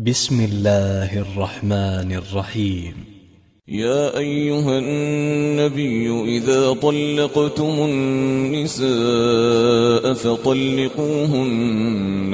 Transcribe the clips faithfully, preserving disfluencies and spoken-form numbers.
بسم الله الرحمن الرحيم. يا أيها النبي إذا طلقتم النساء فطلقوهن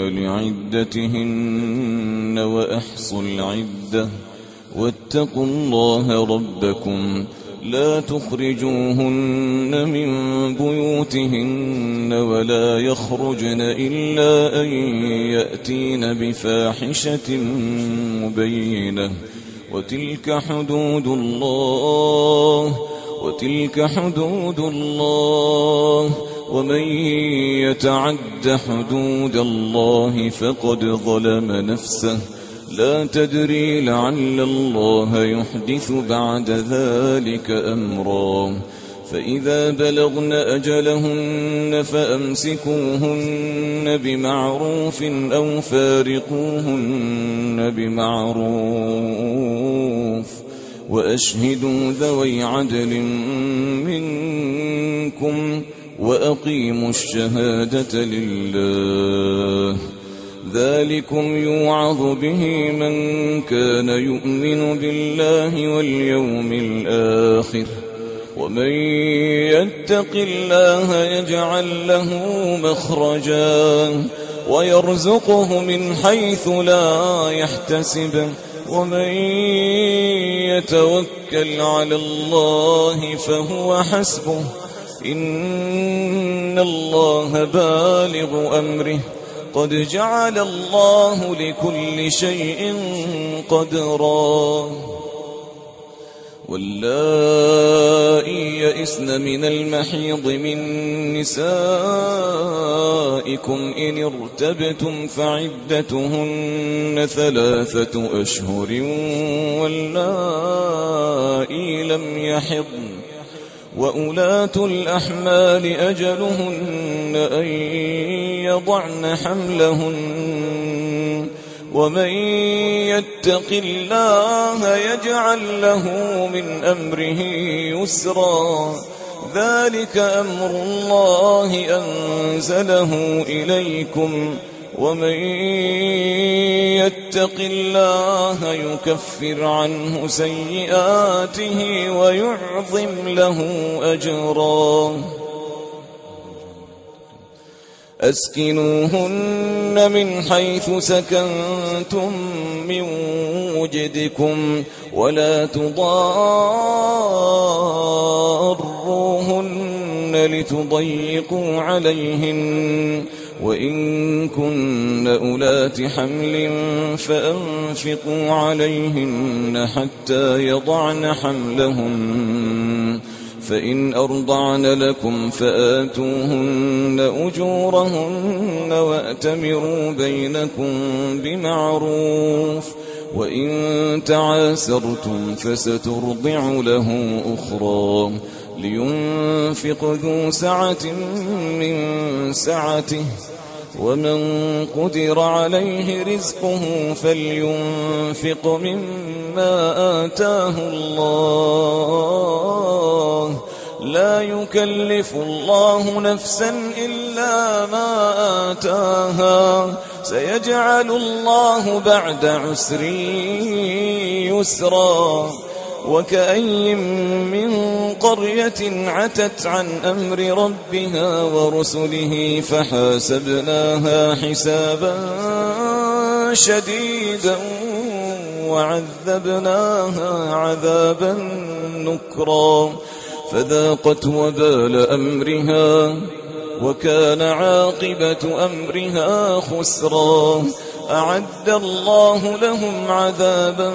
لعدتهن وأحصوا العدة واتقوا الله ربكم لا تخرجوهن من بيوتهن ولا يخرجن إلا أن يأتين بفاحشة مبينة وتلك حدود الله وتلك حدود الله ومن يتعد حدود الله فقد ظلم نفسه لا تدري لعل الله يحدث بعد ذلك أمرا فإذا بلغن أجلهن فأمسكوهن بمعروف أو فارقوهن بمعروف وأشهدوا ذوي عدل منكم وأقيموا الشهادة لله ذلكم يوعظ به من كان يؤمن بالله واليوم الآخر ومن يتق الله يجعل له مخرجا ويرزقه من حيث لا يحتسب ومن يتوكل على الله فهو حسبه إن الله بالغ أمره قد جعل الله لكل شيء قدرا واللائي يئسن من المحيض من نسائكم إن ارتبتم فعدتهن ثلاثة أشهر واللائي لم يحضن وأولات الأحمال أجلهن أن يضعن حملهن ومن يتق الله يجعل له من أمره يسرا ذلك أمر الله أنزله إليكم ومن يتق الله يكفر عنه سيئاته ويعظم له أجرا أسكنوهن من حيث سكنتم من وجدكم ولا تضاروهن لتضيقوا عليهن وإن كن أولات حمل فأنفقوا عليهن حتى يضعن حملهن فإن أرضعن لكم فآتوهن أجورهن وأتمروا بينكم بمعروف وإن تعاسرتم فسترضع له أخرى لينفق ذو سعة من سعته ومن قدر عليه رزقه فلينفق مما آتاه الله لا يكلف الله نفسا إلا ما آتاها سيجعل الله بعد عسر يسرا وكأي من قرية عتت عن أمر ربها ورسله فحاسبناها حسابا شديدا وعذبناها عذابا نكرا فذاقت وبال أمرها وكان عاقبة أمرها خسرا أعد الله لهم عذابا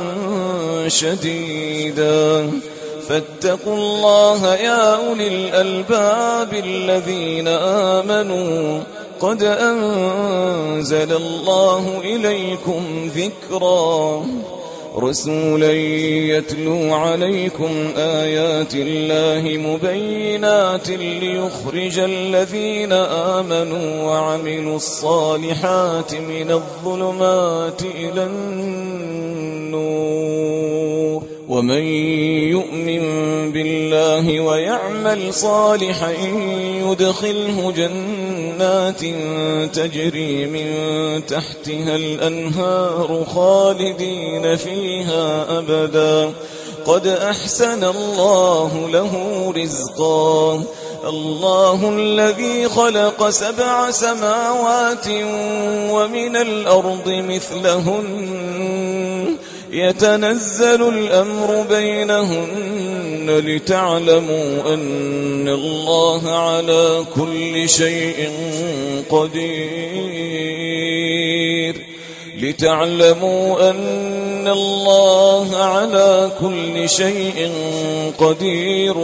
شديدا فاتقوا الله يا أولي الألباب الذين آمنوا قد أنزل الله إليكم ذكرا رسولا يتلو عليكم آيات الله مبينات ليخرج الذين آمنوا وعملوا الصالحات من الظلمات إلى النور ومن يؤمن بالله ويعمل صالحا يدخله جنات جنات تجري من تحتها الأنهار خالدين فيها أبدا قد أحسن الله له رزقا الله الذي خلق سبع سماوات ومن الأرض مثلهن يتنزل الأمر بينهن لتعلموا أن الله على كل شيء قدير لتعلموا أن الله على كل شيء قدير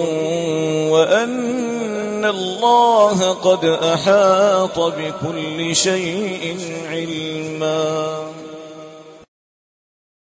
وأن الله قد أحاط بكل شيء علما.